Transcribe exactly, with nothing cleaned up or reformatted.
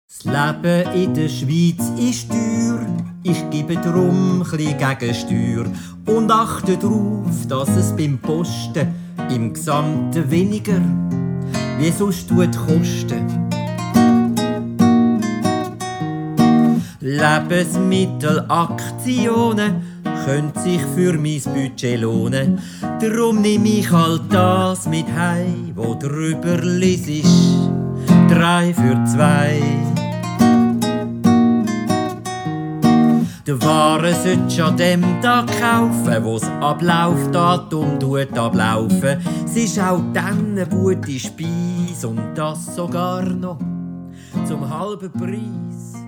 Das Leben in der Schweiz ist teuer, ich gebe drum chli Gegensteuer und achte darauf, dass es beim Posten im Gesamten weniger wie sonst tut kosten. Lebensmittelaktionen können sich für mein Budget lohnen. Darum nehme ich halt das mit heim, wo drüber lies ist. Drei für zwei. Die Ware solltest an dem Tag kaufen, wo's Ablaufdatum tut ablaufen. Es ist auch dann eine gute Speise und das sogar noch zum halben Preis.